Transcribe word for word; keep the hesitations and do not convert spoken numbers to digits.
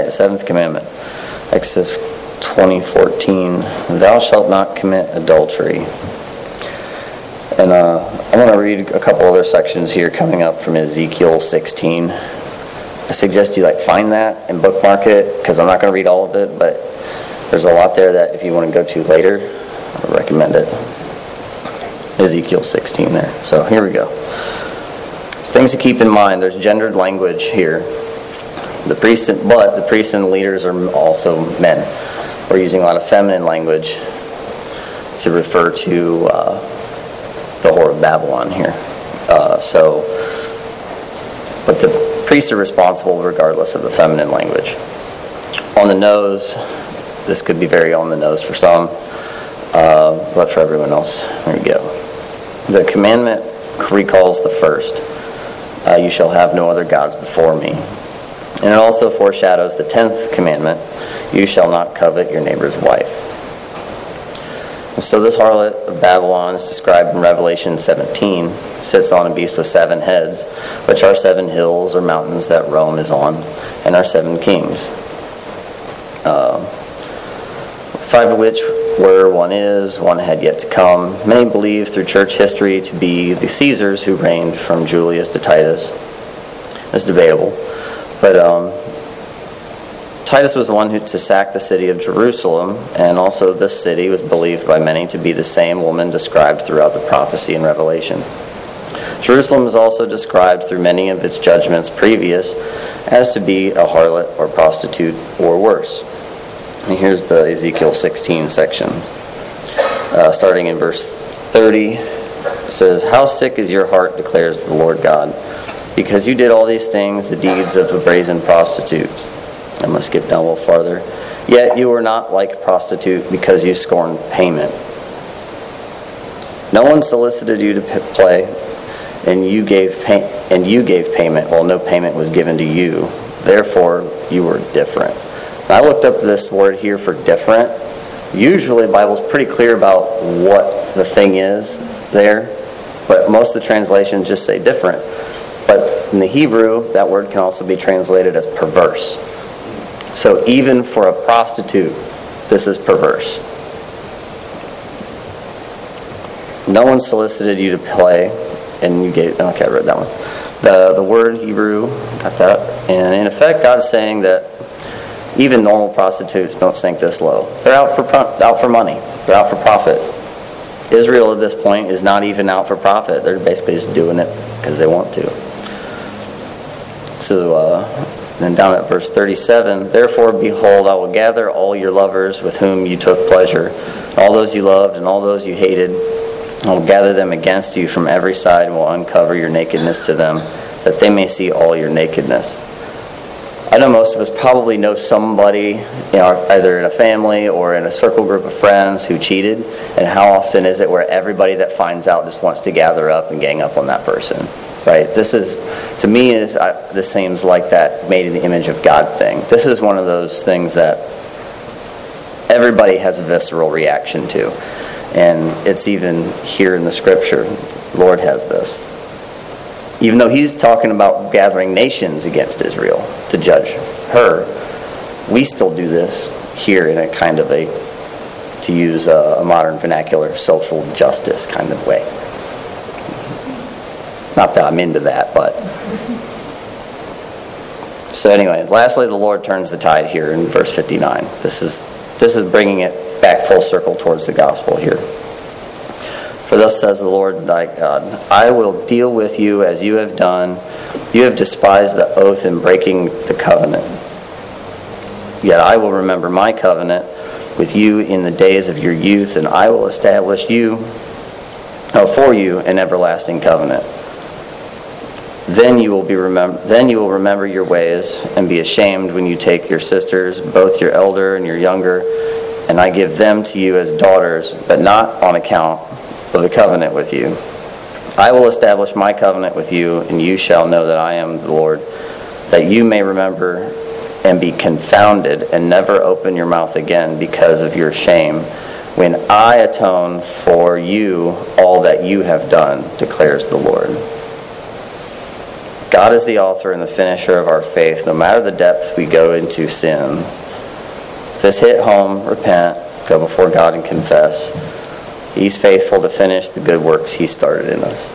right, seventh commandment. Exodus twenty fourteen. Thou shalt not commit adultery. And uh, I want to read a couple other sections here coming up from Ezekiel sixteen. I suggest you like find that and bookmark it, because I'm not going to read all of it, but there's a lot there that if you want to go to later, I recommend it. Ezekiel sixteen there. So here we go. So things to keep in mind. There's gendered language here. The priests, but the priests and leaders are also men. We're using a lot of feminine language to refer to uh, the whore of Babylon here. Uh, so, but the priests are responsible regardless of the feminine language. On the nose, this could be very on the nose for some, uh, but for everyone else, there we go. The commandment recalls the first. Uh, you shall have no other gods before me. And it also foreshadows the tenth commandment. You shall not covet your neighbor's wife. And so this harlot of Babylon is described in Revelation seventeen, sits on a beast with seven heads, which are seven hills or mountains that Rome is on, and are seven kings. Uh, five of which were, one is, one had yet to come. Many believe through church history to be the Caesars who reigned from Julius to Titus. It's debatable. But um, Titus was the one who, to sack the city of Jerusalem, and also this city was believed by many to be the same woman described throughout the prophecy in Revelation. Jerusalem is also described through many of its judgments previous as to be a harlot or prostitute or worse. And here's the Ezekiel sixteen section. Uh, starting in verse thirty, it says, How sick is your heart, declares the Lord God, because you did all these things, the deeds of a brazen prostitute. I'm going to skip down a little farther. Yet you were not like a prostitute because you scorned payment. No one solicited you to play, and you gave pay- and you gave payment while no payment was given to you. Therefore, you were different. Now, I looked up this word here for different. Usually, the Bible's pretty clear about what the thing is there, but most of the translations just say different. But in the Hebrew, that word can also be translated as perverse. So even for a prostitute, this is perverse. No one solicited you to play, and you gave, okay, I read that one. The, the word Hebrew, got that. And in effect, God's saying that even normal prostitutes don't sink this low. They're out for out for money. They're out for profit. Israel at this point is not even out for profit. They're basically just doing it because they want to. So, uh, then down at verse thirty-seven, Therefore, behold, I will gather all your lovers with whom you took pleasure, all those you loved and all those you hated. I will gather them against you from every side and will uncover your nakedness to them, that they may see all your nakedness. I know most of us probably know somebody, you know, either in a family or in a circle group of friends who cheated, and how often is it where everybody that finds out just wants to gather up and gang up on that person? Right? This is, to me, is uh, this seems like that made in the image of God thing. This is one of those things that everybody has a visceral reaction to. And it's even here in the scripture. The Lord has this. Even though he's talking about gathering nations against Israel to judge her, we still do this here in a kind of a, to use a, a modern vernacular, social justice kind of way. Not that I'm into that, but... So anyway, lastly, the Lord turns the tide here in verse fifty-nine. This is this is bringing it back full circle towards the gospel here. For thus says the Lord thy God, I will deal with you as you have done. You have despised the oath in breaking the covenant. Yet I will remember my covenant with you in the days of your youth, and I will establish you oh, for you an everlasting covenant. Then you will be remember. Then you will remember your ways and be ashamed when you take your sisters, both your elder and your younger, and I give them to you as daughters, but not on account of the covenant with you. I will establish my covenant with you, and you shall know that I am the Lord, that you may remember and be confounded and never open your mouth again because of your shame, when I atone for you all that you have done, declares the Lord. God is the author and the finisher of our faith. No matter the depth we go into sin, if this hit home, repent, go before God and confess. He's faithful to finish the good works He started in us.